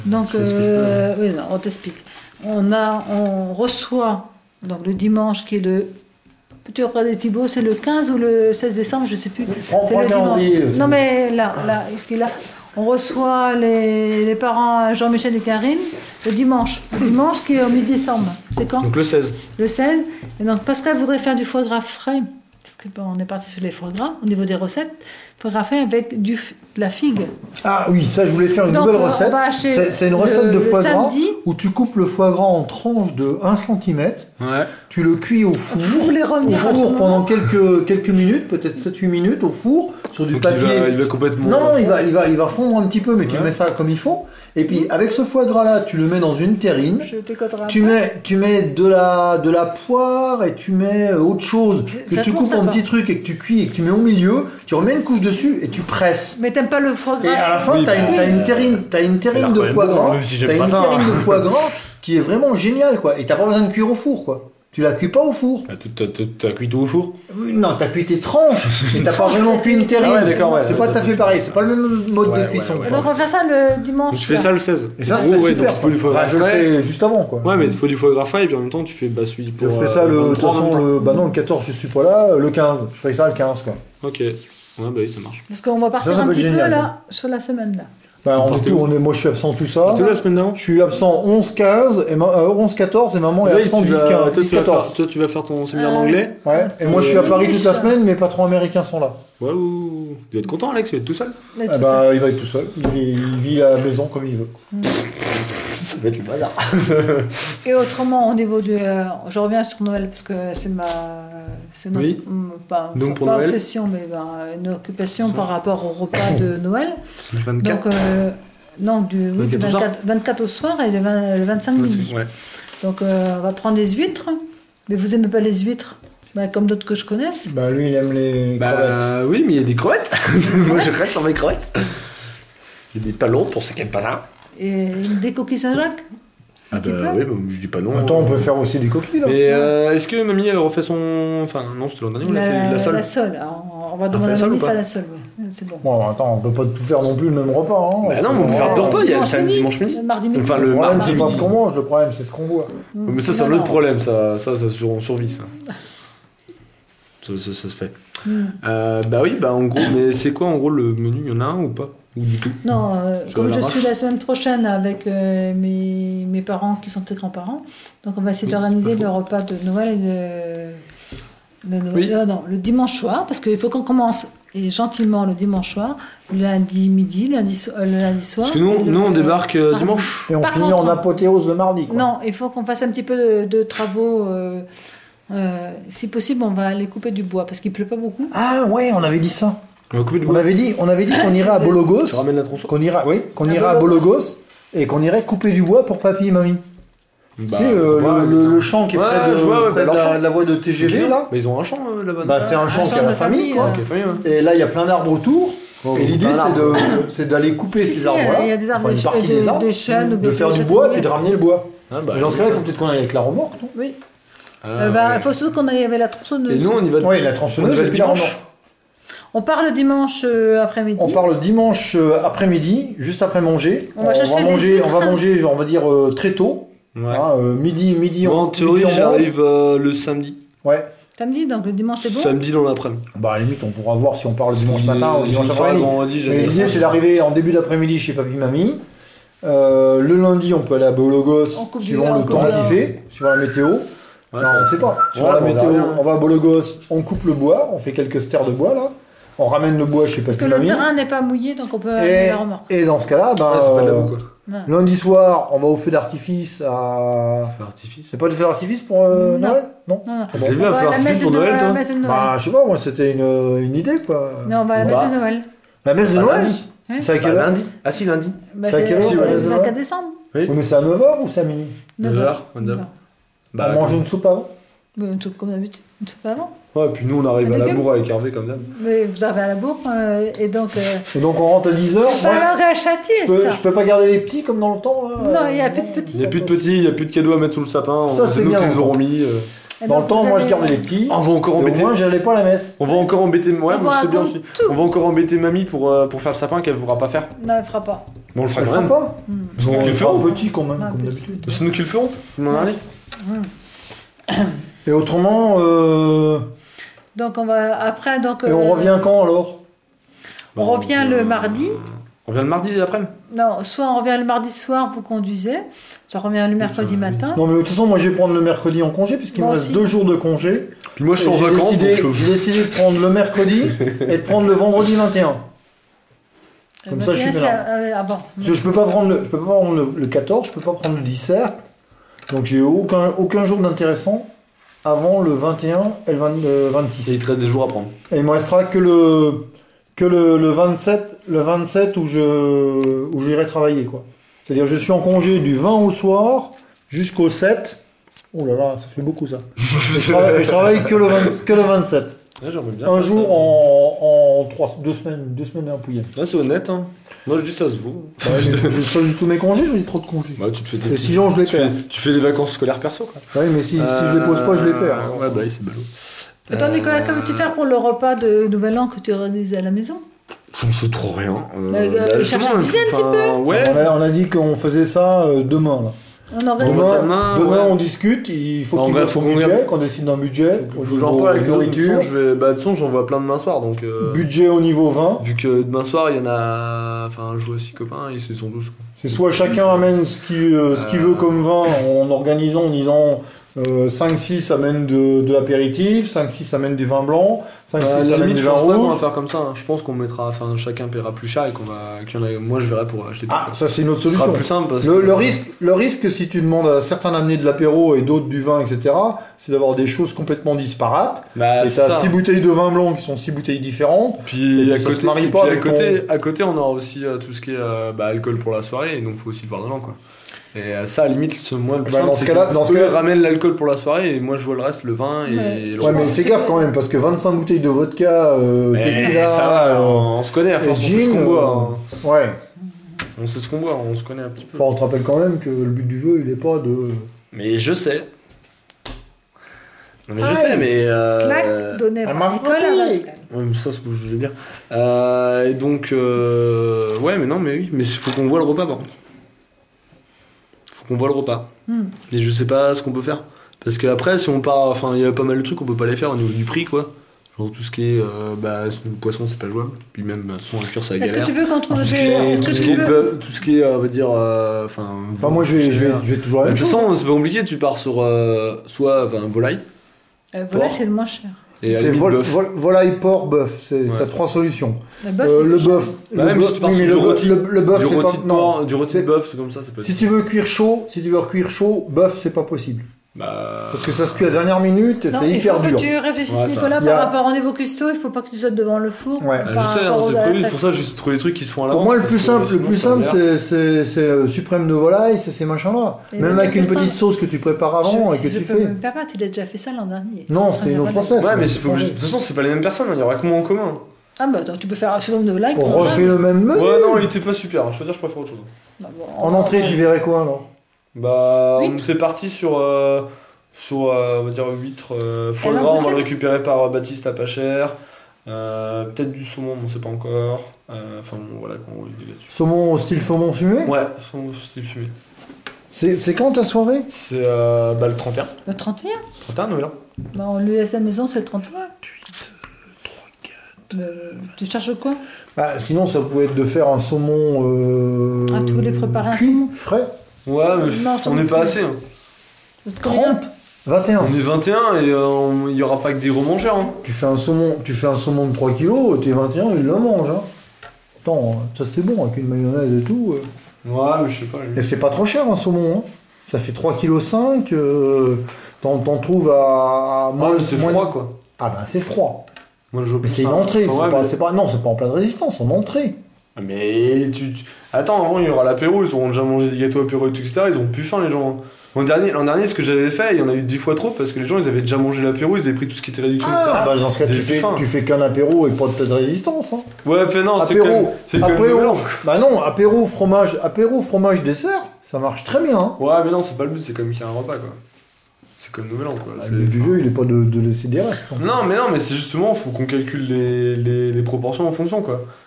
Donc, oui, non, on t'explique. On reçoit, donc le dimanche qui est le Petit Repas de Thibaut, c'est le 15 ou le 16 décembre, je ne sais plus. C'est le dimanche. Non, mais là, on reçoit les parents Jean-Michel et Karine le dimanche qui est au mi-décembre. C'est quand? Donc le 16. Le 16. Et donc Pascal voudrait faire du foie gras frais. Parce qu'on est parti sur les foie gras au niveau des recettes. Foie gras frais avec de la figue. Ah oui, ça je voulais faire une nouvelle recette. C'est une recette de foie gras où tu coupes le foie gras en tranches de 1 cm. Ouais. Tu le cuis au four. Pendant quelques minutes, peut-être 7-8 minutes au four, sur du papier. Il va complètement. Non, il va fondre un petit peu, mais tu mets ça comme il faut. Et puis avec ce foie gras là, tu le mets dans une terrine. Tu mets de la poire et tu mets autre chose que tu coupes en petits trucs et que tu cuis et que tu mets au milieu. Tu remets une couche dessus et tu presses. Mais t'aimes pas le foie gras? Et à la fin, t'as une terrine de foie gras. T'as une terrine de foie gras qui est vraiment géniale, quoi. Et t'as pas besoin de cuire au four, quoi. Tu la cuis pas au four. T'as cuit tout au four? Non, t'as cuit tes tranches, mais t'as pas vraiment cuit une terrine. Ah ouais, d'accord, ouais. C'est pas tout à fait pareil, c'est pas le même mode de cuisson. Ouais. Donc on va faire ça le dimanche. Tu fais ça le 16. Et ça, c'est super. Donc il faut du foie gras je le fais juste avant, quoi. Ouais, mais il faut du foie gras frais et puis en même temps tu fais celui pour. Je ferai ça de toute façon, le 14 je suis pas là, le 15. Je ferai ça le 15, quoi. Ok. Ouais, bah oui, ça marche. Parce qu'on va partir un petit peu là, sur la semaine là. Moi je suis absent tout ça. Tu es la semaine d'avant? Je suis absent 11-15 et 11-14 et maman est absent 10-15. Toi tu vas faire ton séminaire d'anglais? Ouais. Et moi je suis à Paris toute la semaine, mes patrons américains sont là. Waouh. Tu vas être content Alex, il va être tout seul? Il va être tout seul. Il vit à la maison comme il veut. Ça va être le bazar. Et autrement au niveau de... je reviens sur Noël parce que c'est pas Noël. obsession mais une occupation par rapport au repas de Noël. Le 24. Donc du 24 au soir et le 25 midi. Ouais. Donc on va prendre des huîtres. Mais vous aimez pas les huîtres? Comme d'autres que je connaisse. Lui il aime les crevettes. Oui, mais il y a des crevettes. Moi je reste sur mes crevettes. Il y a des palons pour ceux qui aiment pas ça. Et des coquilles Saint-Jacques? Oui, je dis pas non. Attends, on peut faire aussi des coquilles là. Mais est-ce que mamie elle refait son. Enfin, non, c'était l'an dernier, on a fait la sole. La sole, on va demander à mamie de faire la sole, ouais. C'est bon. Bon, attends, on peut pas tout faire non plus le même repas. Hein. Non, mais on peut faire deux repas, il y a le samedi, dimanche midi. Mardi midi. Enfin, le problème, c'est pas ce qu'on mange, le problème, c'est ce qu'on boit. Mais ça, c'est un autre problème, ça on survit, ça. Ça se fait. En gros, mais c'est quoi en gros le menu? Il y en a un ou pas? Ou du tout? Non, comme je suis la semaine prochaine avec mes parents qui sont tes grands-parents, donc on va essayer d'organiser le repas de Noël et le dimanche soir, parce qu'il faut qu'on commence gentiment le dimanche soir, le lundi midi, le lundi soir. Parce que nous on débarque dimanche. Et on finit en apothéose le mardi, quoi. Non, il faut qu'on fasse un petit peu de travaux. Si possible, on va aller couper du bois parce qu'il pleut pas beaucoup. Ah ouais, on avait dit ça. On avait dit qu'on irait à Bologos. Tu ramènes la tronçon. Qu'on irait à Bologos et qu'on irait couper du bois pour papy et mamie. Tu sais, le champ qui est près de la voie de TGV là. Mais ils ont un champ là-bas. C'est un champ qui a la famille, quoi. Et là, il y a plein d'arbres autour. Et l'idée, c'est d'aller couper ces arbres-là. Il y a des arbres, des chênes, de faire du bois et de ramener le bois. Et dans ce cas-là, il faut peut-être qu'on aille avec la remorque, non? Oui. Il faut surtout qu'on aille avec la tronçonneuse. Et nous, on y va. Oui, la tronçonneuse et puis la remorque. On part le dimanche après-midi. On part le dimanche après-midi, juste après manger. On va manger, on va dire très tôt. Ouais. Midi. En théorie, j'arrive le samedi. Ouais. Samedi, donc le dimanche c'est bon. Samedi dans l'après-midi. À la limite, on pourra voir si on part le dimanche matin ou dimanche après-midi. L'idée, c'est d'arriver en début d'après-midi chez papy mamie. Le lundi, on peut aller à Bologos, suivant le temps qu'il fait, suivant la météo. Ouais, on ne sait pas. Suivant la météo, on va à Bologos, on coupe le bois, on fait quelques stères de bois là. On ramène le bois chez papy mamie. Parce que le terrain n'est pas mouillé, donc on peut aller la remorque. Et dans ce cas-là, lundi soir, on va au feu d'artifice à... Feu d'artifice. C'est pas le feu d'artifice pour Noël? Non. J'ai vu un feu d'artifice pour Noël, toi? Je sais pas, moi c'était une idée, quoi. Non, on va à la messe de Noël. La messe de Noël? C'est à quelle heure? Lundi. Ah si, lundi. C'est à quelle heure? Le 24 décembre. Oui, mais c'est à 9h ou c'est à minuit? 9h. On mange une soupe avant? Une soupe comme d'habitude. Une soupe avant? Ouais, puis nous on arrive à la bourre avec Hervé comme d'hab. Mais vous arrivez à la bourre et donc on rentre à 10h. C'est pas l'heure à châtier, ça. Je peux pas garder les petits comme dans le temps là. Non, il n'y a plus de petits. Il n'y a plus de petits, il n'y a plus de cadeaux à mettre sous le sapin. Ça, c'est nous bien, qui les aurons mis. Dans le temps, moi je gardais les petits. On va encore embêter. Au moins, j'allais pas à la messe. On va encore embêter. Ouais, moi c'était bien aussi. On va encore embêter mamie pour faire le sapin qu'elle voudra pas faire. Non, elle fera pas. Bon, on le fera quand même. Pas. C'est nous qui le ferons. Petit quand même, comme d'habitude. C'est nous qui le ferons. Et autrement. Donc on va après donc. Et on revient quand alors? On revient le mardi. On revient le mardi après-midi? Non, soit on revient le mardi soir, vous conduisez, soit on revient le mercredi matin. Non, mais de toute façon, moi je vais prendre le mercredi en congé, puisqu'il me reste 2 jours de congé. Puis moi je suis en vacances. J'ai décidé de prendre le mercredi et de prendre le vendredi 21. Comme ça, je suis bien. Je peux pas prendre le 14, je peux pas prendre le 17. Donc j'ai aucun jour d'intéressant avant le 21 et le 26. Et il te reste des jours à prendre. Et il me restera que le 27 où j'irai travailler, quoi. C'est-à-dire je suis en congé du 20 au soir jusqu'au 7. Oh là là, ça fait beaucoup ça. je travaille que le 27. Ouais, j'aimerais bien. Un jour en 2 semaines et un pouillet. Ouais, c'est honnête, hein. Moi je dis ça se vaut. Ouais, je solde tous mes congés, j'ai trop de congés. Bah, tu te fais des... Et sinon je les perds. Tu fais des vacances scolaires perso, quoi. Oui, mais si je les pose pas, je les perds. Ouais, bah oui, c'est ballot. Attends, Nicolas, que veux-tu faire pour le repas de Nouvel An que tu réalises à la maison? Je ne sais trop rien. Cherche un petit peu. Ouais. On a dit qu'on faisait ça demain, là. Demain, on discute, il faut qu'il y ait un budget, qu'on décide d'un budget. J'en parle avec nourriture. De toute façon, j'en vois plein demain soir. Donc, budget au niveau 20. Vu que demain soir, il y en a. Enfin, je vois 6 copains, ils sont 12. C'est soit chacun amène ce qu'il veut comme vin en organisant, en disant 5-6 amènent de l'apéritif, 5-6 amènent du vin blanc, 5-6 amènent du vin rouge. On va faire comme ça. Hein. Je pense qu'on mettra. Enfin, chacun paiera plus cher et moi, je verrai pour acheter. Ça, c'est une autre solution. Ce sera plus simple. Parce le risque, si tu demandes à certains d'amener de l'apéro et d'autres du vin, etc., c'est d'avoir des choses complètement disparates. Et t'as 6 bouteilles de vin blanc qui sont 6 bouteilles différentes. Puis à côté, on aura aussi tout ce qui est alcool pour la soirée. Et donc, faut aussi le voir dedans, quoi. Et ça, à la limite, moi, le plus simple, c'est que ramène l'alcool pour la soirée et moi, je vois le reste, le vin et le mais fais gaffe quand même, parce que 25 bouteilles de vodka, tequila, ça va, on se connaît à force, on sait ce qu'on boit. Ouais. On sait ce qu'on boit, on se connaît un petit peu. Enfin, on te rappelle quand même que le but du jeu, il est pas de... Mais je sais. Je sais, mais... Claque, donné par Nicolas Pascal. Ouais, mais ça, c'est ce que je voulais dire. Et donc... Ouais, mais non, mais oui. Mais il faut qu'on voit le repas, par contre. Qu'on voit le repas. Et je sais pas ce qu'on peut faire. Parce qu'après, si on part... Enfin, il y a pas mal de trucs, on peut pas les faire au niveau du prix, quoi. Genre tout ce qui est... le poisson, c'est pas jouable. Puis même, son à cuire, ça galère. Est-ce que tu veux qu'on trouve tout ce qui est, on va dire... Enfin, moi, je vais toujours... De toute façon, c'est pas compliqué. Tu pars sur soit volaille. Volaille, c'est le moins cher. C'est volaille, porc, bœuf. T'as 3 solutions. Le bœuf, le bœuf, c'est pas... Du rôti de bœuf, c'est comme ça. Si tu veux cuire chaud, bœuf, c'est pas possible. Parce que ça se cuit à la dernière minute et c'est hyper dur. Il faut que tu réfléchisses, Nicolas, par rapport au niveau cuistot, il faut pas que tu sois devant le four. Ouais. Je sais, c'est prévu, pour ça j'ai trouvé des trucs qui se font à l'avance. Pour moi, le plus simple, c'est suprême de volaille, c'est ces machins-là. Même avec une petite sauce que tu prépares avant et que tu fais. Je me permets, tu l'as déjà fait ça l'an dernier. Non, c'était une autre recette. Ouais, mais c'est pas obligé. De toute façon, c'est pas les mêmes personnes, il y aura comment en commun. Ah bah attends, tu peux faire un selon de volaille. On refait le même menu. Ouais, non, il était pas super. Je veux dire, je préfère autre chose. En entrée, tu verrais quoi alors? On était parti sur on va dire huître foie gras, on va le récupérer par Baptiste à pas cher. Peut-être du saumon, on sait pas encore. Enfin voilà, on est là-dessus. Saumon au style saumon fumé? Ouais, saumon au style fumé. C'est quand ta soirée? C'est le 31. Le 31? 31, Noël. On lui laisse à la maison, c'est le 31. 3, 4. Tu cherches quoi? Sinon, ça pouvait être de faire un saumon. Tu voulais préparer un saumon frais? Ouais, mais on n'est pas assez. 30 21. On est 21 et il n'y aura pas que des gros mangeurs. Hein. Tu fais un saumon de 3 kilos, t'es 21, il le mange. Hein. Attends, ça c'est bon avec une mayonnaise et tout. Ouais, mais je sais pas. Et c'est pas trop cher un saumon. Hein. Ça fait 3,5 kg. T'en trouves à moins. C'est froid quoi. Ah ben c'est froid. Moi, je mais c'est une entrée. C'est pas en plat de résistance, en entrée. Mais attends, avant il y aura l'apéro, ils auront déjà mangé des gâteaux apéro et tout, etc. Ils ont plus faim les gens. L'an dernier, ce que j'avais fait, il y en a eu 10 fois trop parce que les gens ils avaient déjà mangé l'apéro, ils avaient pris tout ce qui était réduction, etc. Bah dans ce cas, tu fais qu'un apéro et pas de plat de résistance. Hein. Ouais, mais non, c'est apéro. Bah non, apéro, fromage, dessert, ça marche très bien. Hein. Ouais, mais non, c'est pas le but, c'est comme qu'il y a un repas quoi. C'est comme Nouvel An, quoi. Le but du jeu, il est pas de laisser des restes. Non, mais c'est justement, faut qu'on calcule les proportions en fonction, quoi.